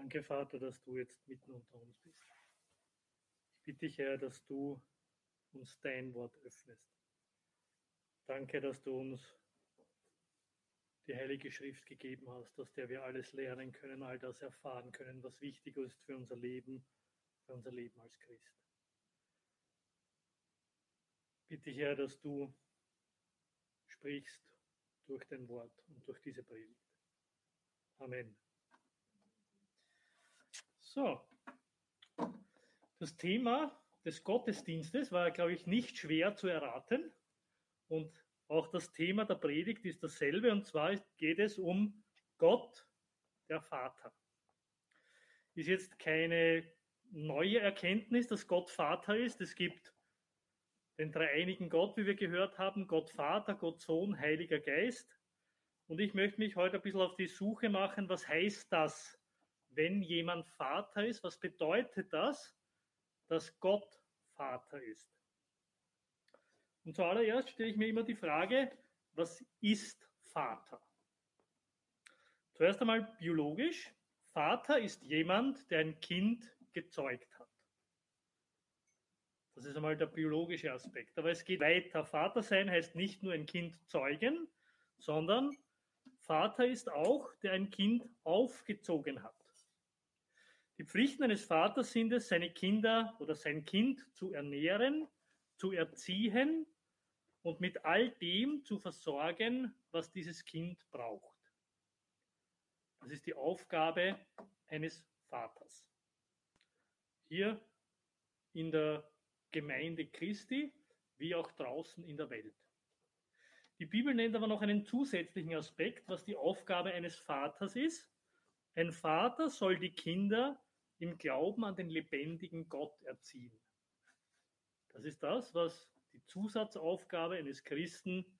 Danke, Vater, dass du jetzt mitten unter uns bist. Ich bitte dich, Herr, dass du uns dein Wort öffnest. Danke, dass du uns die Heilige Schrift gegeben hast, aus der wir alles lernen können, all das erfahren können, was wichtig ist für unser Leben als Christ. Bitte ich, Herr, dass du sprichst durch dein Wort und durch diese Predigt. Amen. So, das Thema des Gottesdienstes war, glaube ich, nicht schwer zu erraten. Und auch das Thema der Predigt ist dasselbe. Und zwar geht es um Gott, der Vater. Ist jetzt keine neue Erkenntnis, dass Gott Vater ist. Es gibt den dreieinigen Gott, wie wir gehört haben, Gott Vater, Gott Sohn, Heiliger Geist. Und ich möchte mich heute ein bisschen auf die Suche machen, was heißt das, wenn jemand Vater ist? Was bedeutet das, dass Gott Vater ist? Und zuallererst stelle ich mir immer die Frage, was ist Vater? Zuerst einmal biologisch. Vater ist jemand, der ein Kind gezeugt hat. Das ist einmal der biologische Aspekt. Aber es geht weiter. Vater sein heißt nicht nur ein Kind zeugen, sondern Vater ist auch, der ein Kind aufgezogen hat. Die Pflichten eines Vaters sind es, seine Kinder oder sein Kind zu ernähren, zu erziehen und mit all dem zu versorgen, was dieses Kind braucht. Das ist die Aufgabe eines Vaters. Hier in der Gemeinde Christi, wie auch draußen in der Welt. Die Bibel nennt aber noch einen zusätzlichen Aspekt, was die Aufgabe eines Vaters ist. Ein Vater soll die Kinder im Glauben an den lebendigen Gott erziehen. Das ist das, was die Zusatzaufgabe eines Christen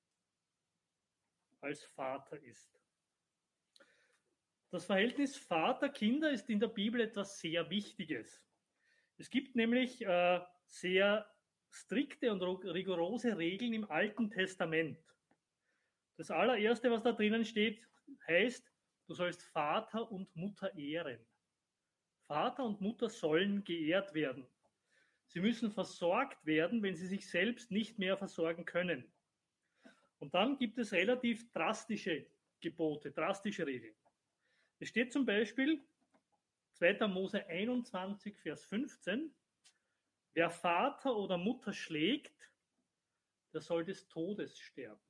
als Vater ist. Das Verhältnis Vater-Kinder ist in der Bibel etwas sehr Wichtiges. Es gibt nämlich sehr strikte und rigorose Regeln im Alten Testament. Das allererste, was da drinnen steht, heißt, du sollst Vater und Mutter ehren. Vater und Mutter sollen geehrt werden. Sie müssen versorgt werden, wenn sie sich selbst nicht mehr versorgen können. Und dann gibt es relativ drastische Gebote, drastische Regeln. Es steht zum Beispiel 2. Mose 21, Vers 15, wer Vater oder Mutter schlägt, der soll des Todes sterben.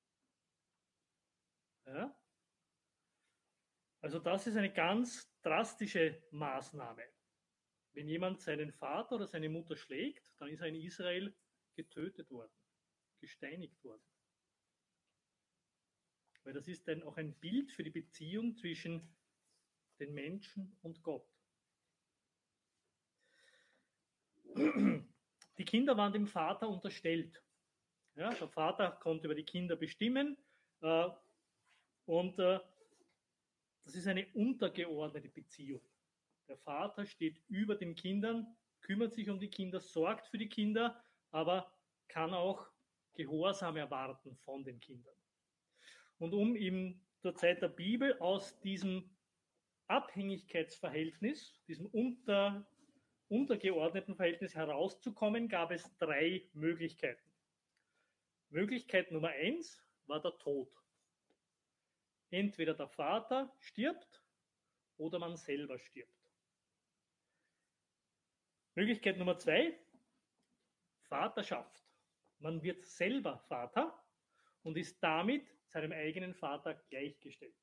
Ja? Also das ist eine ganz drastische Maßnahme. Wenn jemand seinen Vater oder seine Mutter schlägt, dann ist er in Israel getötet worden, gesteinigt worden. Weil das ist dann auch ein Bild für die Beziehung zwischen den Menschen und Gott. Die Kinder waren dem Vater unterstellt. Ja, der Vater konnte über die Kinder bestimmen und das ist eine untergeordnete Beziehung. Der Vater steht über den Kindern, kümmert sich um die Kinder, sorgt für die Kinder, aber kann auch Gehorsam erwarten von den Kindern. Und um in der Zeit der Bibel aus diesem Abhängigkeitsverhältnis, diesem untergeordneten Verhältnis herauszukommen, gab es 3 Möglichkeiten. Möglichkeit Nummer 1 war der Tod. Entweder der Vater stirbt oder man selber stirbt. Möglichkeit Nummer 2, Vaterschaft. Man wird selber Vater und ist damit seinem eigenen Vater gleichgestellt.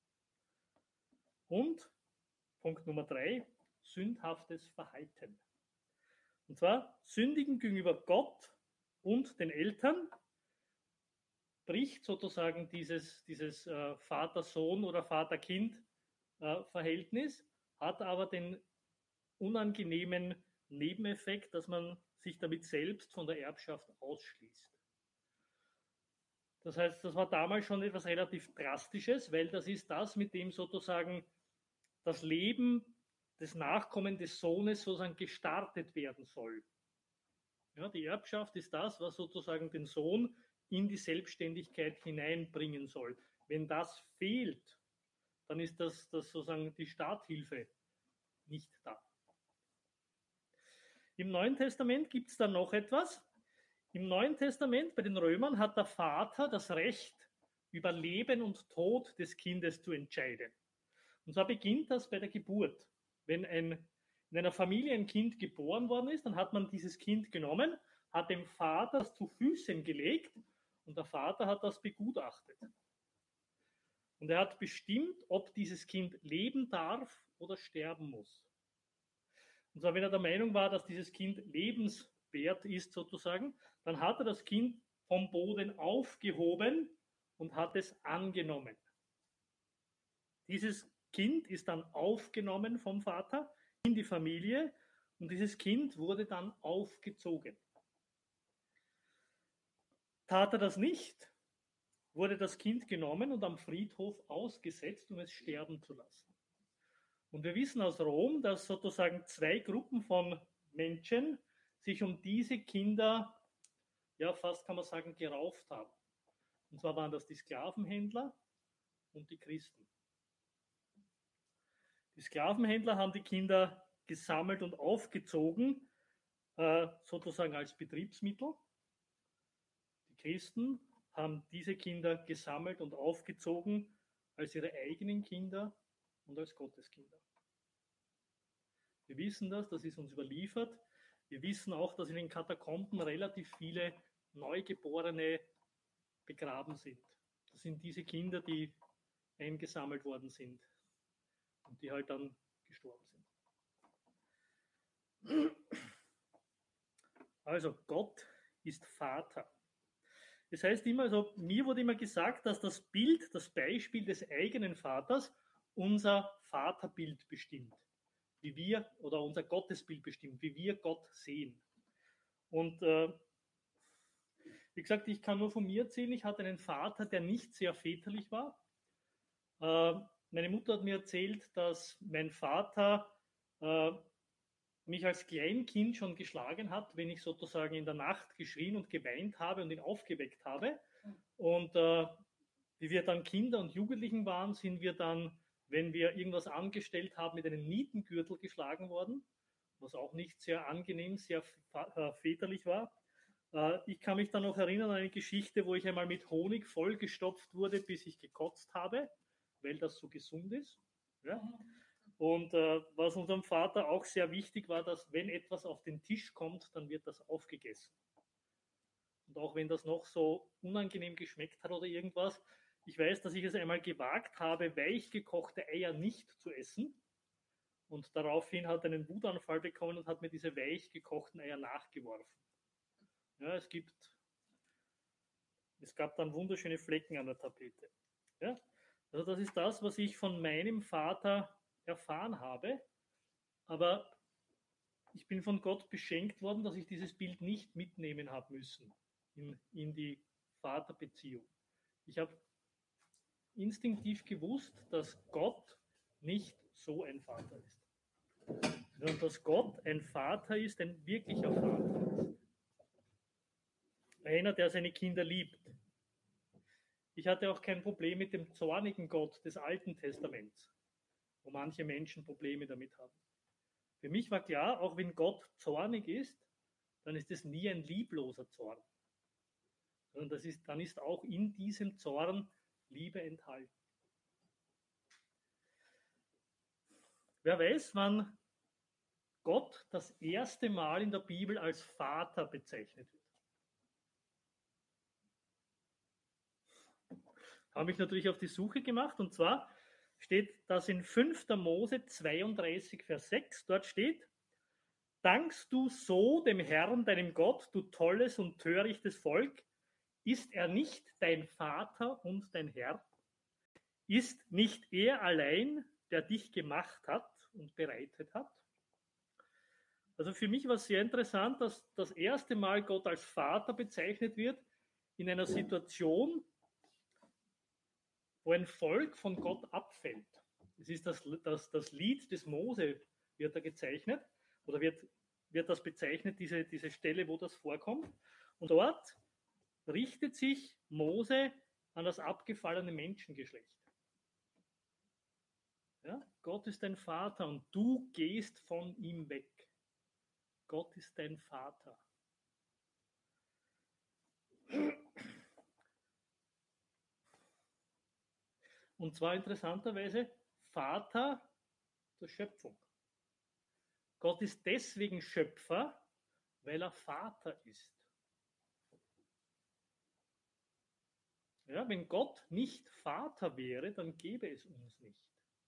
Und Punkt Nummer 3, sündhaftes Verhalten. Und zwar sündigen gegenüber Gott und den Eltern bricht sozusagen dieses Vater-Sohn- oder Vater-Kind-Verhältnis, hat aber den unangenehmen Nebeneffekt, dass man sich damit selbst von der Erbschaft ausschließt. Das heißt, das war damals schon etwas relativ Drastisches, weil das ist das, mit dem sozusagen das Leben des Nachkommen des Sohnes sozusagen gestartet werden soll. Ja, die Erbschaft ist das, was sozusagen den Sohn in die Selbstständigkeit hineinbringen soll. Wenn das fehlt, dann ist das sozusagen die Starthilfe nicht da. Im Neuen Testament gibt es dann noch etwas. Im Neuen Testament bei den Römern hat der Vater das Recht, über Leben und Tod des Kindes zu entscheiden. Und zwar beginnt das bei der Geburt. Wenn in einer Familie ein Kind geboren worden ist, dann hat man dieses Kind genommen, hat dem Vater das zu Füßen gelegt und der Vater hat das begutachtet. Und er hat bestimmt, ob dieses Kind leben darf oder sterben muss. Und zwar, wenn er der Meinung war, dass dieses Kind lebenswert ist sozusagen, dann hat er das Kind vom Boden aufgehoben und hat es angenommen. Dieses Kind ist dann aufgenommen vom Vater in die Familie und dieses Kind wurde dann aufgezogen. Tat er das nicht, wurde das Kind genommen und am Friedhof ausgesetzt, um es sterben zu lassen. Und wir wissen aus Rom, dass sozusagen zwei Gruppen von Menschen sich um diese Kinder, ja fast kann man sagen, gerauft haben. Und zwar waren das die Sklavenhändler und die Christen. Die Sklavenhändler haben die Kinder gesammelt und aufgezogen, sozusagen als Betriebsmittel. Die Christen haben diese Kinder gesammelt und aufgezogen als ihre eigenen Kinder und als Gotteskinder. Wir wissen das ist uns überliefert. Wir wissen auch, dass in den Katakomben relativ viele Neugeborene begraben sind. Das sind diese Kinder, die eingesammelt worden sind und die halt dann gestorben sind. Also Gott ist Vater. Das heißt immer, also mir wurde immer gesagt, dass das Bild, das Beispiel des eigenen Vaters unser Vaterbild bestimmt, wie wir, oder unser Gottesbild bestimmt, wie wir Gott sehen. Und wie gesagt, ich kann nur von mir erzählen, ich hatte einen Vater, der nicht sehr väterlich war. Meine Mutter hat mir erzählt, dass mein Vater mich als Kleinkind schon geschlagen hat, wenn ich sozusagen in der Nacht geschrien und geweint habe und ihn aufgeweckt habe. Und wie wir dann Kinder und Jugendlichen waren, sind wir dann, wenn wir irgendwas angestellt haben, mit einem Nietengürtel geschlagen worden, was auch nicht sehr angenehm, sehr väterlich war. Ich kann mich dann noch erinnern an eine Geschichte, wo ich einmal mit Honig vollgestopft wurde, bis ich gekotzt habe, weil das so gesund ist. Ja? Und was unserem Vater auch sehr wichtig war, dass wenn etwas auf den Tisch kommt, dann wird das aufgegessen. Und auch wenn das noch so unangenehm geschmeckt hat oder irgendwas, ich weiß, dass ich es einmal gewagt habe, weich gekochte Eier nicht zu essen. Und daraufhin hat er einen Wutanfall bekommen und hat mir diese weich gekochten Eier nachgeworfen. Ja, es gab dann wunderschöne Flecken an der Tapete. Ja? Also das ist das, was ich von meinem Vater erfahren habe. Aber ich bin von Gott beschenkt worden, dass ich dieses Bild nicht mitnehmen habe müssen in die Vaterbeziehung. Ich habe instinktiv gewusst, dass Gott nicht so ein Vater ist, sondern dass Gott ein Vater ist, ein wirklicher Vater ist. Einer, der seine Kinder liebt. Ich hatte auch kein Problem mit dem zornigen Gott des Alten Testaments, wo manche Menschen Probleme damit haben. Für mich war klar, auch wenn Gott zornig ist, dann ist es nie ein liebloser Zorn, sondern dann ist auch in diesem Zorn Liebe enthalten. Wer weiß, wann Gott das erste Mal in der Bibel als Vater bezeichnet wird? Habe ich natürlich auf die Suche gemacht, und zwar steht das in 5. Mose 32, Vers 6. Dort steht: Dankst du so dem Herrn, deinem Gott, du tolles und törichtes Volk? Ist er nicht dein Vater und dein Herr? Ist nicht er allein, der dich gemacht hat und bereitet hat? Also für mich war es sehr interessant, dass das erste Mal Gott als Vater bezeichnet wird in einer Situation, wo ein Volk von Gott abfällt. Es ist das Lied des Mose, wird da gezeichnet, oder wird das bezeichnet, diese Stelle, wo das vorkommt. Und dort richtet sich Mose an das abgefallene Menschengeschlecht. Ja? Gott ist dein Vater und du gehst von ihm weg. Gott ist dein Vater. Und zwar interessanterweise Vater der Schöpfung. Gott ist deswegen Schöpfer, weil er Vater ist. Ja, wenn Gott nicht Vater wäre, dann gäbe es uns nicht.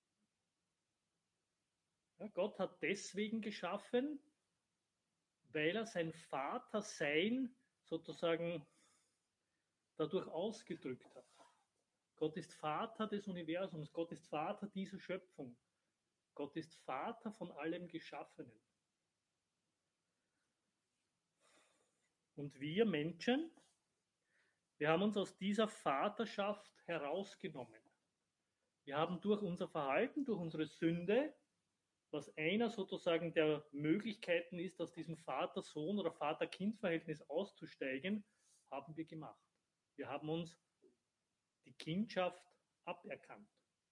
Ja, Gott hat deswegen geschaffen, weil er sein Vatersein sozusagen dadurch ausgedrückt hat. Gott ist Vater des Universums, Gott ist Vater dieser Schöpfung, Gott ist Vater von allem Geschaffenen. Und wir Menschen, wir haben uns aus dieser Vaterschaft herausgenommen. Wir haben durch unser Verhalten, durch unsere Sünde, was einer sozusagen der Möglichkeiten ist, aus diesem Vater-Sohn- oder Vater-Kind-Verhältnis auszusteigen, haben wir gemacht. Wir haben uns die Kindschaft aberkannt.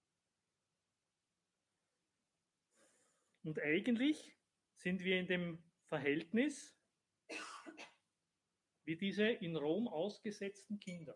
Und eigentlich sind wir in dem Verhältnis wie diese in Rom ausgesetzten Kinder.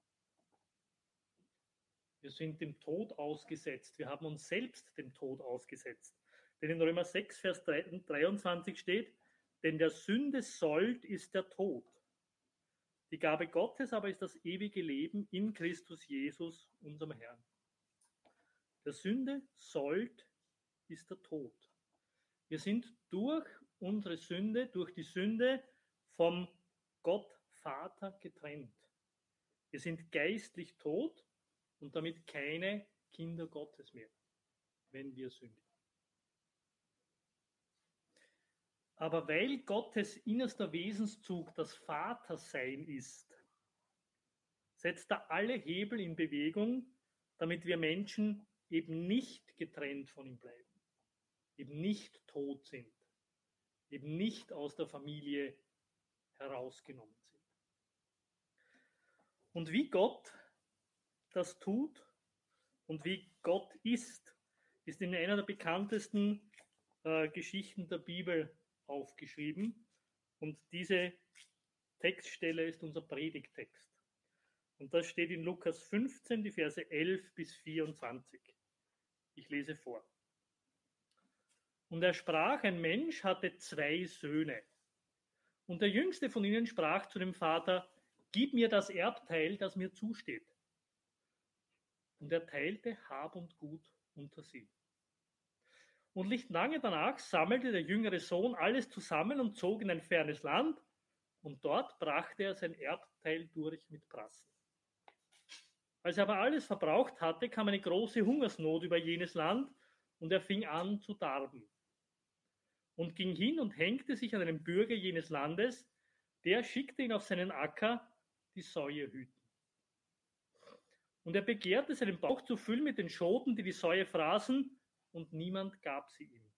Wir sind dem Tod ausgesetzt. Wir haben uns selbst dem Tod ausgesetzt. Denn in Römer 6, Vers 23 steht, denn der Sünde Sold ist der Tod. Die Gabe Gottes aber ist das ewige Leben in Christus Jesus, unserem Herrn. Der Sünde Sold ist der Tod. Wir sind durch unsere Sünde, durch die Sünde vom Gott Vater getrennt. Wir sind geistlich tot und damit keine Kinder Gottes mehr, wenn wir sündigen. Aber weil Gottes innerster Wesenszug das Vatersein ist, setzt er alle Hebel in Bewegung, damit wir Menschen eben nicht getrennt von ihm bleiben, eben nicht tot sind, eben nicht aus der Familie herausgenommen sind. Und wie Gott das tut und wie Gott ist in einer der bekanntesten Geschichten der Bibel aufgeschrieben. Und diese Textstelle ist unser Predigttext. Und das steht in Lukas 15, die Verse 11 bis 24. Ich lese vor. Und er sprach, ein Mensch hatte 2 Söhne. Und der jüngste von ihnen sprach zu dem Vater, gib mir das Erbteil, das mir zusteht. Und er teilte Hab und Gut unter sie. Und nicht lange danach sammelte der jüngere Sohn alles zusammen und zog in ein fernes Land, und dort brachte er sein Erbteil durch mit Prassen. Als er aber alles verbraucht hatte, kam eine große Hungersnot über jenes Land, und er fing an zu darben. Und ging hin und hängte sich an einen Bürger jenes Landes, der schickte ihn auf seinen Acker, die Säue hüten. Und er begehrte, seinen Bauch zu füllen mit den Schoten, die die Säue fraßen, und niemand gab sie ihm.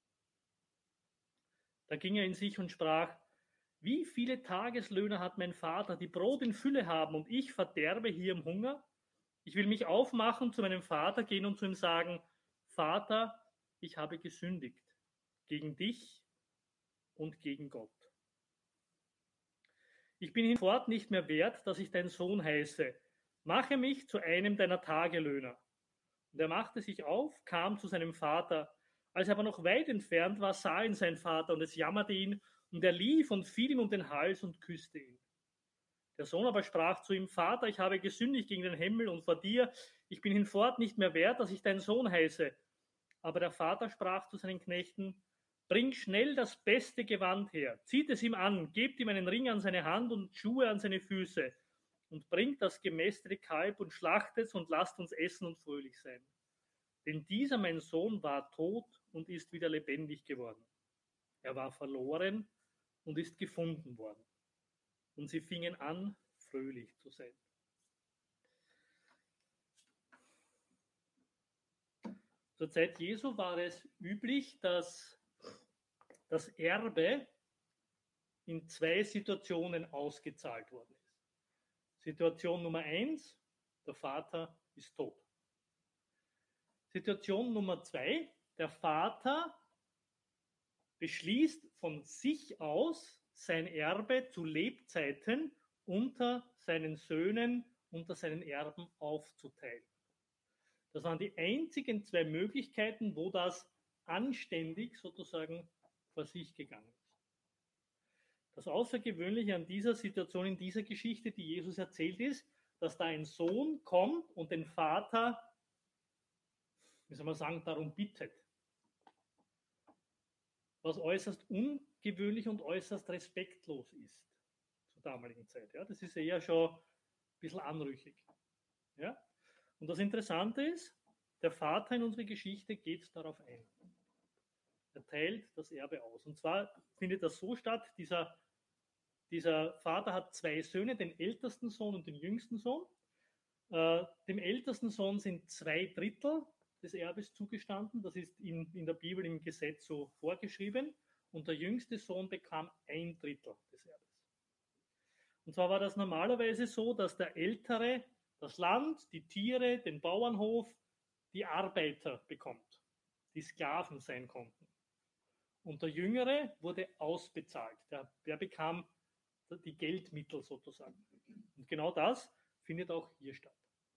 Da ging er in sich und sprach, wie viele Tageslöhner hat mein Vater, die Brot in Fülle haben, und ich verderbe hier im Hunger? Ich will mich aufmachen, zu meinem Vater gehen und zu ihm sagen, Vater, ich habe gesündigt gegen dich und gegen Gott. Ich bin hinfort nicht mehr wert, dass ich dein Sohn heiße. Mache mich zu einem deiner Tagelöhner. Und er machte sich auf, kam zu seinem Vater. Als er aber noch weit entfernt war, sah ihn sein Vater, und es jammerte ihn, und er lief und fiel ihm um den Hals und küsste ihn. Der Sohn aber sprach zu ihm, Vater, ich habe gesündigt gegen den Himmel und vor dir, ich bin hinfort nicht mehr wert, dass ich dein Sohn heiße. Aber der Vater sprach zu seinen Knechten, bring schnell das beste Gewand her, zieht es ihm an, gebt ihm einen Ring an seine Hand und Schuhe an seine Füße und bringt das gemästete Kalb und schlachtet es und lasst uns essen und fröhlich sein. Denn dieser, mein Sohn, war tot und ist wieder lebendig geworden. Er war verloren und ist gefunden worden. Und sie fingen an, fröhlich zu sein. Zur Zeit Jesu war es üblich, dass das Erbe in 2 Situationen ausgezahlt worden ist. Situation Nummer 1, der Vater ist tot. Situation Nummer 2, der Vater beschließt von sich aus, sein Erbe zu Lebzeiten unter seinen Söhnen, unter seinen Erben aufzuteilen. Das waren die einzigen 2 Möglichkeiten, wo das anständig sozusagen vor sich gegangen ist. Das Außergewöhnliche an dieser Situation, in dieser Geschichte, die Jesus erzählt, ist, dass da ein Sohn kommt und den Vater, wie soll man sagen, darum bittet. Was äußerst ungewöhnlich und äußerst respektlos ist zur damaligen Zeit. Ja, das ist eher schon ein bisschen anrüchig. Ja? Und das Interessante ist, der Vater in unserer Geschichte geht darauf ein. Er teilt das Erbe aus. Und zwar findet das so statt, dieser Vater hat 2 Söhne, den ältesten Sohn und den jüngsten Sohn. Dem ältesten Sohn sind 2/3 des Erbes zugestanden. Das ist in der Bibel im Gesetz so vorgeschrieben. Und der jüngste Sohn bekam 1/3 des Erbes. Und zwar war das normalerweise so, dass der Ältere das Land, die Tiere, den Bauernhof, die Arbeiter bekommt, die Sklaven sein konnten. Und der Jüngere wurde ausbezahlt. Der bekam die Geldmittel sozusagen. Und genau das findet auch hier statt.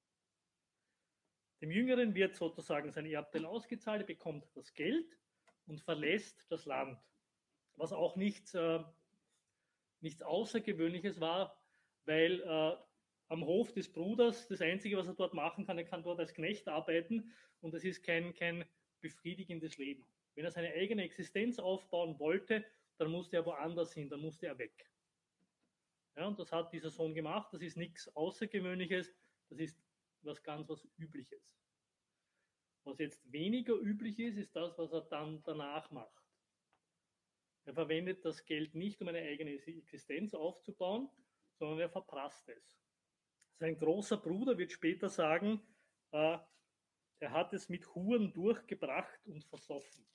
Dem Jüngeren wird sozusagen sein Erbteil ausgezahlt, er bekommt das Geld und verlässt das Land. Was auch nichts Außergewöhnliches war, weil am Hof des Bruders das Einzige, was er dort machen kann, er kann dort als Knecht arbeiten und es ist kein befriedigendes Leben. Wenn er seine eigene Existenz aufbauen wollte, dann musste er woanders hin, dann musste er weg. Ja, und das hat dieser Sohn gemacht, das ist nichts Außergewöhnliches, das ist was Übliches. Was jetzt weniger üblich ist, ist das, was er dann danach macht. Er verwendet das Geld nicht, um eine eigene Existenz aufzubauen, sondern er verprasst es. Sein großer Bruder wird später sagen, er hat es mit Huren durchgebracht und versoffen.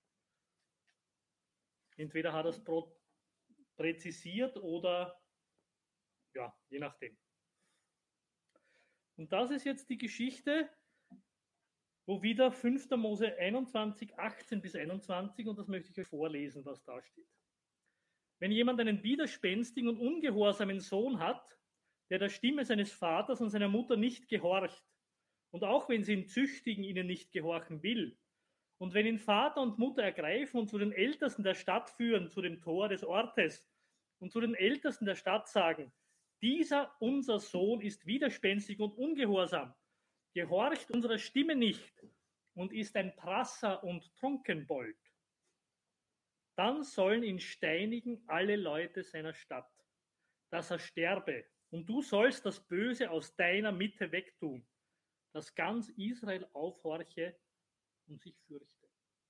Entweder hat er es präzisiert oder ja, je nachdem. Und das ist jetzt die Geschichte, wo wieder 5. Mose 21, 18 bis 21, und das möchte ich euch vorlesen, was da steht. Wenn jemand einen widerspenstigen und ungehorsamen Sohn hat, der der Stimme seines Vaters und seiner Mutter nicht gehorcht, und auch wenn sie ihn züchtigen, ihnen nicht gehorchen will, und wenn ihn Vater und Mutter ergreifen und zu den Ältesten der Stadt führen, zu dem Tor des Ortes, und zu den Ältesten der Stadt sagen, dieser unser Sohn ist widerspenstig und ungehorsam, gehorcht unserer Stimme nicht und ist ein Prasser und Trunkenbold, dann sollen ihn steinigen alle Leute seiner Stadt, dass er sterbe, und du sollst das Böse aus deiner Mitte wegtun, dass ganz Israel aufhorche und sich fürchte.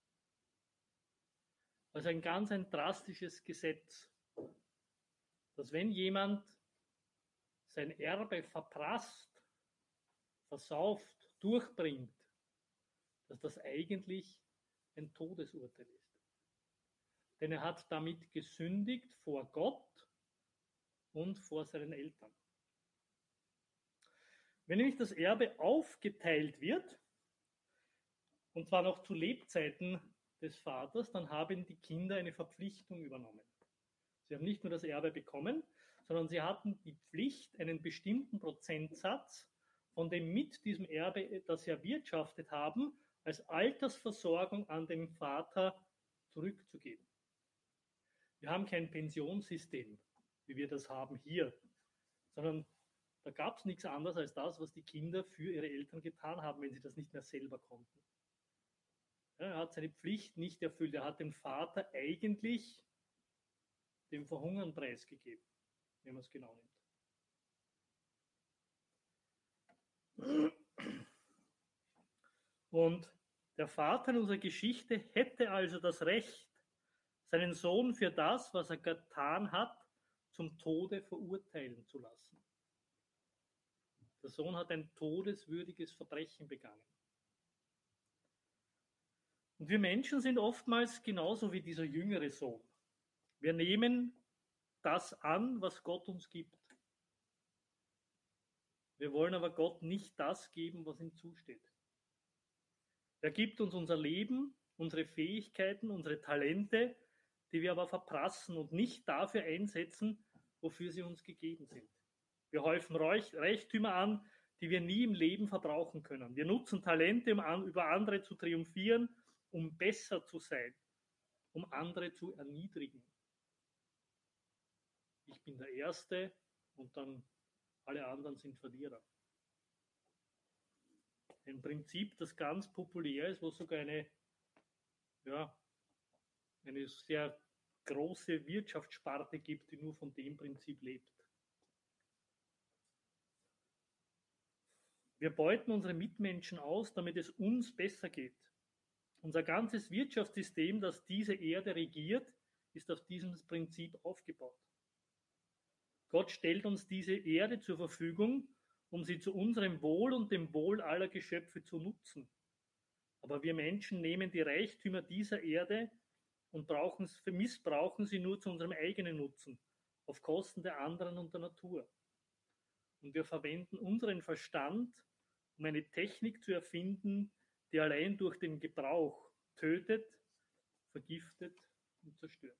Also ein drastisches Gesetz, dass wenn jemand sein Erbe verprasst, versauft, durchbringt, dass das eigentlich ein Todesurteil ist. Denn er hat damit gesündigt vor Gott und vor seinen Eltern. Wenn nämlich das Erbe aufgeteilt wird, und zwar noch zu Lebzeiten des Vaters, dann haben die Kinder eine Verpflichtung übernommen. Sie haben nicht nur das Erbe bekommen, sondern sie hatten die Pflicht, einen bestimmten Prozentsatz von dem mit diesem Erbe, das sie erwirtschaftet haben, als Altersversorgung an den Vater zurückzugeben. Wir haben kein Pensionssystem, wie wir das haben hier, sondern da gab es nichts anderes als das, was die Kinder für ihre Eltern getan haben, wenn sie das nicht mehr selber konnten. Ja, er hat seine Pflicht nicht erfüllt. Er hat dem Vater eigentlich den Verhungern preisgegeben, wenn man es genau nimmt. Und der Vater in unserer Geschichte hätte also das Recht, seinen Sohn für das, was er getan hat, zum Tode verurteilen zu lassen. Der Sohn hat ein todeswürdiges Verbrechen begangen. Und wir Menschen sind oftmals genauso wie dieser jüngere Sohn. Wir nehmen das an, was Gott uns gibt. Wir wollen aber Gott nicht das geben, was ihm zusteht. Er gibt uns unser Leben, unsere Fähigkeiten, unsere Talente, die wir aber verprassen und nicht dafür einsetzen, wofür sie uns gegeben sind. Wir häufen Reichtümer an, die wir nie im Leben verbrauchen können. Wir nutzen Talente, um über andere zu triumphieren, um besser zu sein, um andere zu erniedrigen. Ich bin der Erste und dann alle anderen sind Verlierer. Ein Prinzip, das ganz populär ist, wo es sogar eine sehr große Wirtschaftssparte gibt, die nur von dem Prinzip lebt. Wir beuten unsere Mitmenschen aus, damit es uns besser geht. Unser ganzes Wirtschaftssystem, das diese Erde regiert, ist auf diesem Prinzip aufgebaut. Gott stellt uns diese Erde zur Verfügung, um sie zu unserem Wohl und dem Wohl aller Geschöpfe zu nutzen. Aber wir Menschen nehmen die Reichtümer dieser Erde und missbrauchen sie nur zu unserem eigenen Nutzen, auf Kosten der anderen und der Natur. Und wir verwenden unseren Verstand, um eine Technik zu erfinden, die allein durch den Gebrauch tötet, vergiftet und zerstört.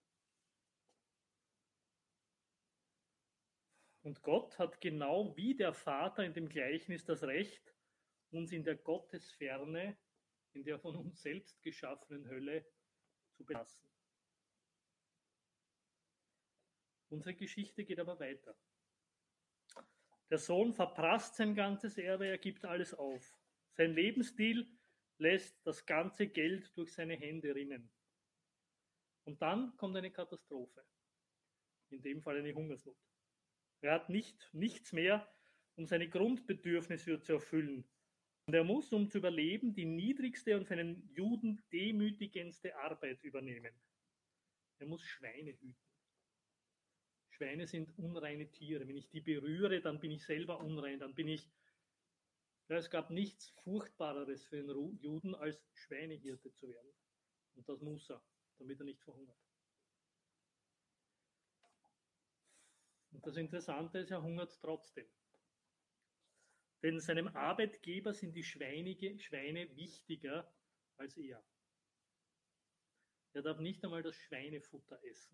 Und Gott hat genau wie der Vater in dem Gleichnis das Recht, uns in der Gottesferne, in der von uns selbst geschaffenen Hölle zu belassen. Unsere Geschichte geht aber weiter. Der Sohn verprasst sein ganzes Erbe, er gibt alles auf. Sein Lebensstil lässt das ganze Geld durch seine Hände rinnen. Und dann kommt eine Katastrophe. In dem Fall eine Hungersnot. Er hat nichts mehr, um seine Grundbedürfnisse zu erfüllen. Und er muss, um zu überleben, die niedrigste und für einen Juden demütigendste Arbeit übernehmen. Er muss Schweine hüten. Schweine sind unreine Tiere. Wenn ich die berühre, dann bin ich selber unrein. Es gab nichts Furchtbareres für einen Juden, als Schweinehirte zu werden. Und das muss er, damit er nicht verhungert. Und das Interessante ist, er hungert trotzdem. Denn seinem Arbeitgeber sind die Schweine wichtiger als er. Er darf nicht einmal das Schweinefutter essen.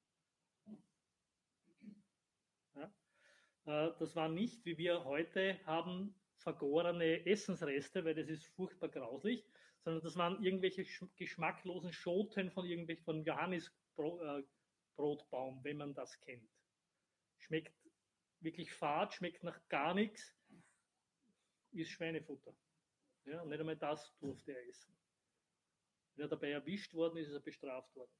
Ja? Das war nicht, wie wir heute haben, vergorene Essensreste, weil das ist furchtbar grauslich, sondern das waren irgendwelche geschmacklosen Schoten von Johannisbrotbaum, wenn man das kennt. Schmeckt wirklich fad, schmeckt nach gar nichts, ist Schweinefutter. Ja, nicht einmal das durfte er essen. Wenn er dabei erwischt worden ist, ist er bestraft worden.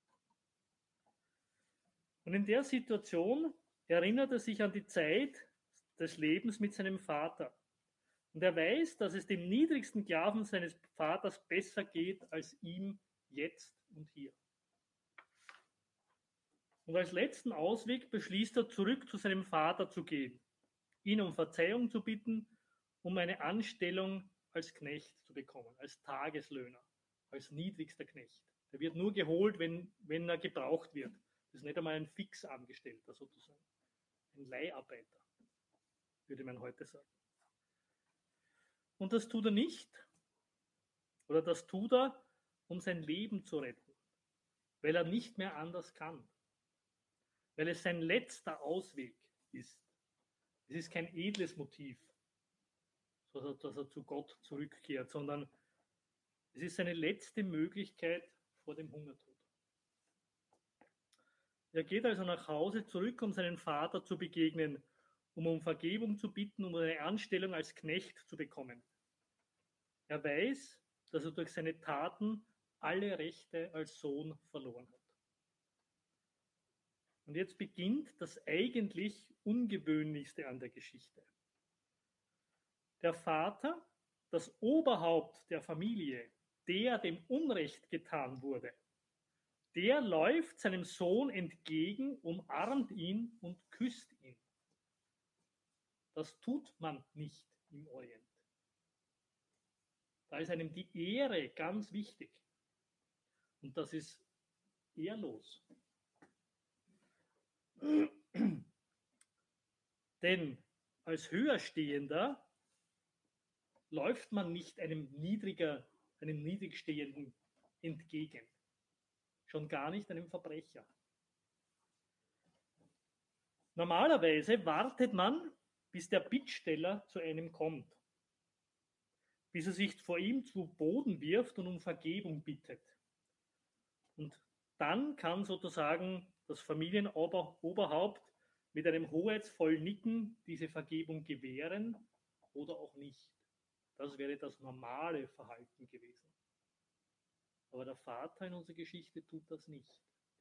Und in der Situation erinnert er sich an die Zeit des Lebens mit seinem Vater. Und er weiß, dass es dem niedrigsten Sklaven seines Vaters besser geht als ihm jetzt und hier. Und als letzten Ausweg beschließt er, zurück zu seinem Vater zu gehen, ihn um Verzeihung zu bitten, um eine Anstellung als Knecht zu bekommen, als Tageslöhner, als niedrigster Knecht. Der wird nur geholt, wenn er gebraucht wird. Das ist nicht einmal ein Fixangestellter sozusagen. Ein Leiharbeiter, würde man heute sagen. Und das tut er nicht, oder das tut er, um sein Leben zu retten, weil er nicht mehr anders kann, weil es sein letzter Ausweg ist. Es ist kein edles Motiv, dass er zu Gott zurückkehrt, sondern es ist seine letzte Möglichkeit vor dem Hungertod. Er geht also nach Hause zurück, um seinen Vater zu begegnen, um Vergebung zu bitten, um eine Anstellung als Knecht zu bekommen. Er weiß, dass er durch seine Taten alle Rechte als Sohn verloren hat. Und jetzt beginnt das eigentlich Ungewöhnlichste an der Geschichte. Der Vater, das Oberhaupt der Familie, der dem Unrecht getan wurde, der läuft seinem Sohn entgegen, umarmt ihn und küsst ihn. Das tut man nicht im Orient. Da ist einem die Ehre ganz wichtig. Und das ist ehrlos. Denn als Höherstehender läuft man nicht einem Niedrigstehenden entgegen. Schon gar nicht einem Verbrecher. Normalerweise wartet man, bis der Bittsteller zu einem kommt, bis er sich vor ihm zu Boden wirft und um Vergebung bittet. Und dann kann sozusagen das Familienoberhaupt mit einem hoheitsvollen Nicken diese Vergebung gewähren oder auch nicht. Das wäre das normale Verhalten gewesen. Aber der Vater in unserer Geschichte tut das nicht.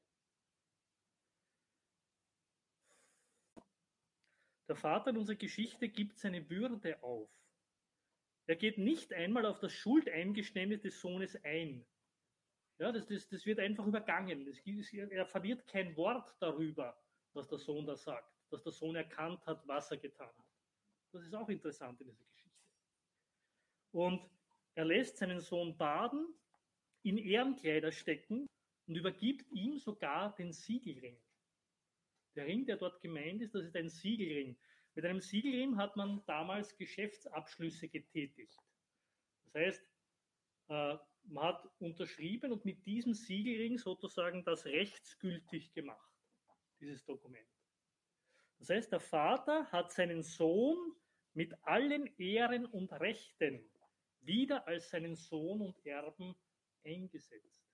Der Vater in unserer Geschichte gibt seine Würde auf. Er geht nicht einmal auf das Schuldeingeständnis des Sohnes ein. Ja, das wird einfach übergangen. Er verliert kein Wort darüber, was der Sohn da sagt, dass der Sohn erkannt hat, was er getan hat. Das ist auch interessant in dieser Geschichte. Und er lässt seinen Sohn baden, in Ehrenkleider stecken und übergibt ihm sogar den Siegelring. Der Ring, der dort gemeint ist, das ist ein Siegelring. Mit einem Siegelring hat man damals Geschäftsabschlüsse getätigt. Das heißt, man hat unterschrieben und mit diesem Siegelring sozusagen das rechtsgültig gemacht, dieses Dokument. Das heißt, der Vater hat seinen Sohn mit allen Ehren und Rechten wieder als seinen Sohn und Erben eingesetzt.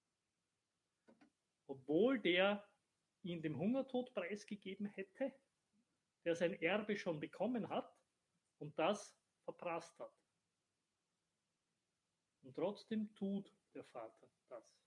Obwohl der ihn dem Hungertod preisgegeben hätte, der sein Erbe schon bekommen hat und das verprasst hat. Und trotzdem tut der Vater das.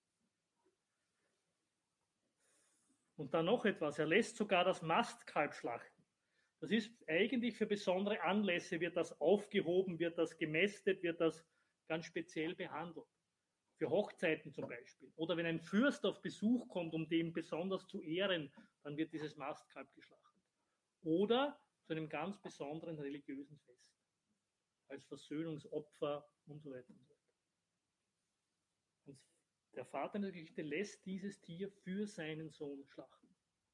Und dann noch etwas, er lässt sogar das Mastkalb schlachten. Das ist eigentlich für besondere Anlässe, wird das aufgehoben, wird das gemästet, wird das ganz speziell behandelt. Für Hochzeiten zum Beispiel. Oder wenn ein Fürst auf Besuch kommt, um den besonders zu ehren, dann wird dieses Mastkalb geschlachtet. Oder zu einem ganz besonderen religiösen Fest. Als Versöhnungsopfer und so weiter und so weiter. Und der Vater in der Geschichte lässt dieses Tier für seinen Sohn schlachten.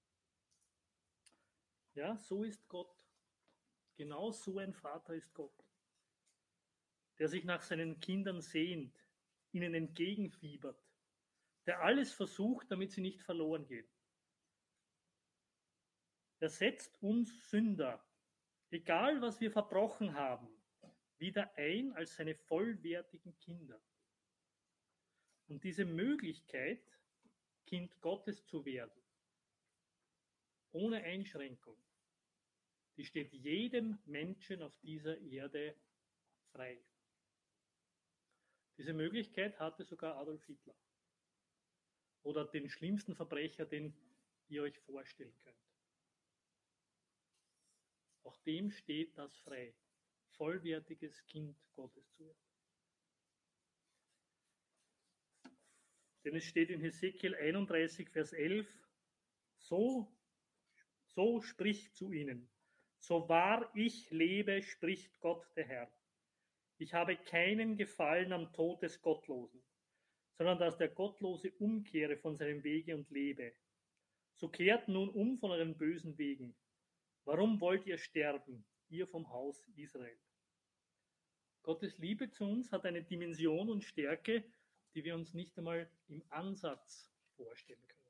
Ja, so ist Gott. Genau so ein Vater ist Gott. Der sich nach seinen Kindern sehnt, ihnen entgegenfiebert, der alles versucht, damit sie nicht verloren gehen. Er setzt uns Sünder, egal was wir verbrochen haben, wieder ein als seine vollwertigen Kinder. Und diese Möglichkeit, Kind Gottes zu werden, ohne Einschränkung, die steht jedem Menschen auf dieser Erde frei. Diese Möglichkeit hatte sogar Adolf Hitler. Oder den schlimmsten Verbrecher, den ihr euch vorstellen könnt. Auch dem steht das frei, vollwertiges Kind Gottes zu werden. Denn es steht in Hesekiel 31, Vers 11, so spricht zu ihnen, so wahr ich lebe, spricht Gott der Herr. Ich habe keinen Gefallen am Tod des Gottlosen, sondern dass der Gottlose umkehre von seinem Wege und lebe. So kehrt nun um von euren bösen Wegen. Warum wollt ihr sterben, ihr vom Haus Israel? Gottes Liebe zu uns hat eine Dimension und Stärke, die wir uns nicht einmal im Ansatz vorstellen können.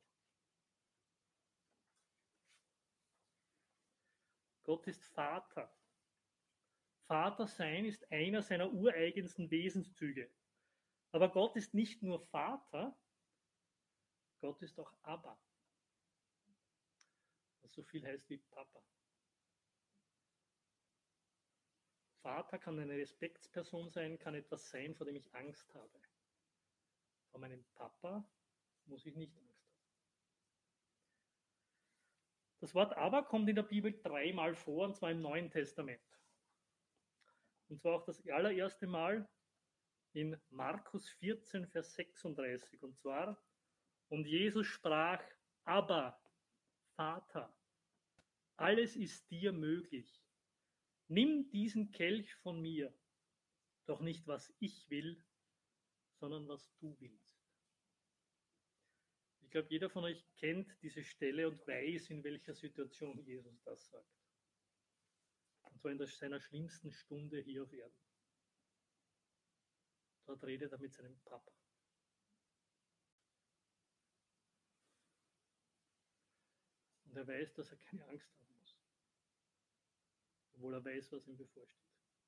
Gott ist Vater. Vater sein ist einer seiner ureigensten Wesenszüge. Aber Gott ist nicht nur Vater, Gott ist auch Abba. Was so viel heißt wie Papa. Vater kann eine Respektsperson sein, kann etwas sein, vor dem ich Angst habe. Vor meinem Papa muss ich nicht Angst haben. Das Wort aber kommt in der Bibel 3-mal vor, und zwar im Neuen Testament. Und zwar auch das allererste Mal in Markus 14, Vers 36. Und zwar, und Jesus sprach, aber Vater, alles ist dir möglich. Nimm diesen Kelch von mir, doch nicht was ich will, sondern was du willst. Ich glaube, jeder von euch kennt diese Stelle und weiß, in welcher Situation Jesus das sagt. Und zwar in seiner schlimmsten Stunde hier auf Erden. Dort redet er mit seinem Papa. Und er weiß, dass er keine Angst haben muss. Obwohl er weiß, was ihm bevorsteht.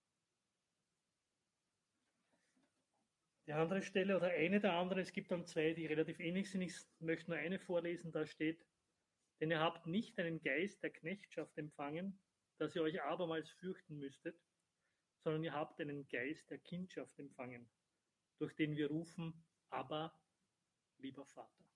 Die andere Stelle oder eine der anderen, es gibt dann zwei, die relativ ähnlich sind. Ich möchte nur eine vorlesen, da steht, denn ihr habt nicht einen Geist der Knechtschaft empfangen, dass ihr euch abermals fürchten müsstet, sondern ihr habt einen Geist der Kindschaft empfangen, durch den wir rufen, aber lieber Vater.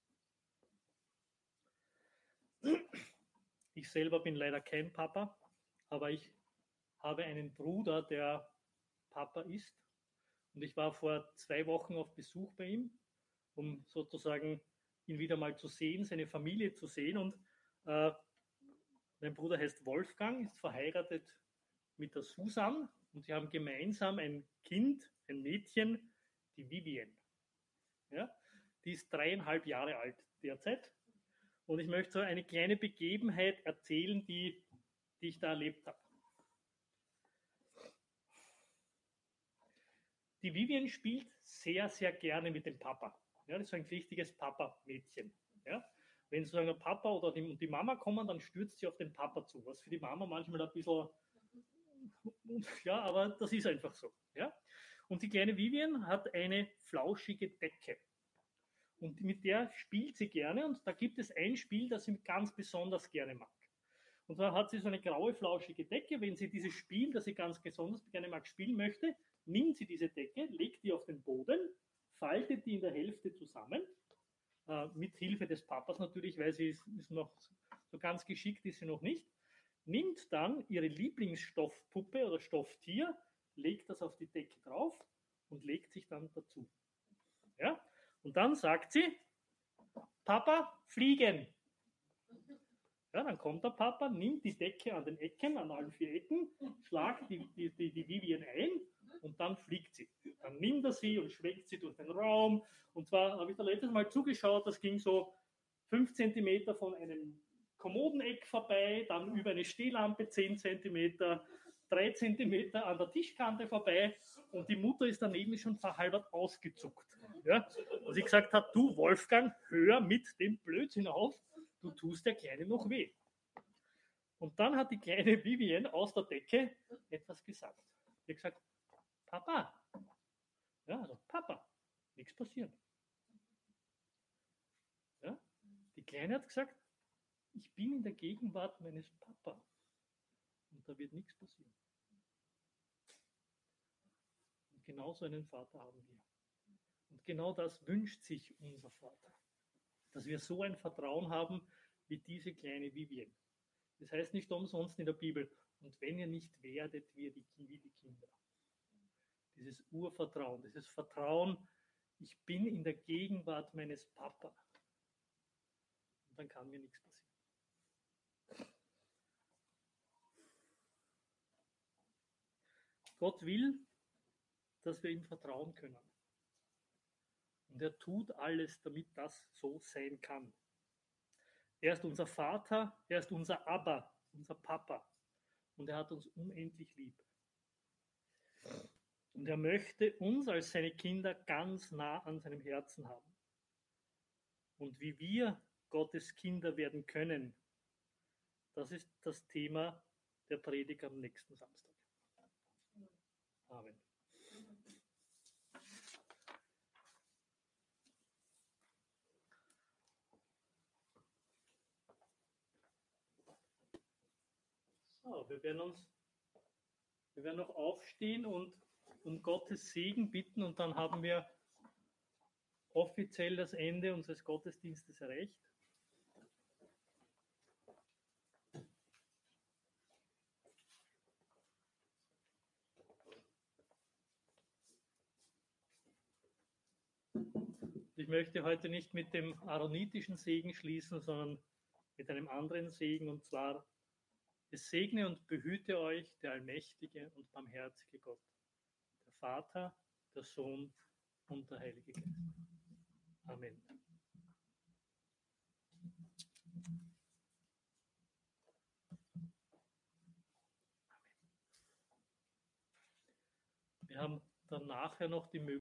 Ich selber bin leider kein Papa, aber ich habe einen Bruder, der Papa ist. Und ich war vor 2 Wochen auf Besuch bei ihm, um sozusagen ihn wieder mal zu sehen, seine Familie zu sehen. Und mein Bruder heißt Wolfgang, ist verheiratet mit der Susan und sie haben gemeinsam ein Kind, ein Mädchen, die Vivian. Ja? Die ist 3,5 Jahre alt derzeit. Und ich möchte so eine kleine Begebenheit erzählen, die ich da erlebt habe. Die Vivian spielt sehr, sehr gerne mit dem Papa. Ja, das ist so ein richtiges Papa-Mädchen. Ja? Wenn sozusagen der Papa oder die Mama kommen, dann stürzt sie auf den Papa zu, was für die Mama manchmal ein bisschen, ja, aber das ist einfach so. Ja? Und die kleine Vivian hat eine flauschige Decke. Und mit der spielt sie gerne und da gibt es ein Spiel, das sie ganz besonders gerne mag. Und zwar hat sie so eine graue, flauschige Decke. Wenn sie dieses Spiel, das sie ganz besonders gerne mag, spielen möchte, nimmt sie diese Decke, legt die auf den Boden, faltet die in der Hälfte zusammen, mit Hilfe des Papas natürlich, weil sie ist noch so ganz geschickt ist sie noch nicht, nimmt dann ihre Lieblingsstoffpuppe oder Stofftier, legt das auf die Decke drauf und legt sich dann dazu. Ja? Und dann sagt sie, Papa, fliegen. Ja, dann kommt der Papa, nimmt die Decke an den Ecken, an allen 4 Ecken, schlagt die Vivian ein und dann fliegt sie. Dann nimmt er sie und schwenkt sie durch den Raum. Und zwar habe ich da letztes Mal zugeschaut, das ging so 5 cm von einem Kommodeneck vorbei, dann über eine Stehlampe 10 cm, 3 cm an der Tischkante vorbei und die Mutter ist daneben schon verhalbert ausgezuckt. Ja? Und sie gesagt hat, du Wolfgang, hör mit dem Blödsinn auf, du tust der Kleine noch weh. Und dann hat die kleine Vivian aus der Decke etwas gesagt. Sie hat gesagt, Papa. Ja, also Papa, nichts passiert. Ja? Die Kleine hat gesagt, ich bin in der Gegenwart meines Papa und da wird nichts passieren. Und genau so einen Vater haben wir. Und genau das wünscht sich unser Vater. Dass wir so ein Vertrauen haben wie diese kleine Vivian. Das heißt nicht umsonst in der Bibel, und wenn ihr nicht werdet wie die Kinder. Dieses Urvertrauen, dieses Vertrauen, ich bin in der Gegenwart meines Papa. Und dann kann mir nichts passieren. Gott will, dass wir ihm vertrauen können. Und er tut alles, damit das so sein kann. Er ist unser Vater, er ist unser Abba, unser Papa. Und er hat uns unendlich lieb. Und er möchte uns als seine Kinder ganz nah an seinem Herzen haben. Und wie wir Gottes Kinder werden können, das ist das Thema der Predigt am nächsten Samstag. Amen. So, wir werden noch aufstehen und um Gottes Segen bitten und dann haben wir offiziell das Ende unseres Gottesdienstes erreicht. Ich möchte heute nicht mit dem aaronitischen Segen schließen, sondern mit einem anderen Segen, und zwar: Es segne und behüte euch der allmächtige und barmherzige Gott, der Vater, der Sohn und der Heilige Geist. Amen. Wir haben dann nachher noch die Möglichkeit,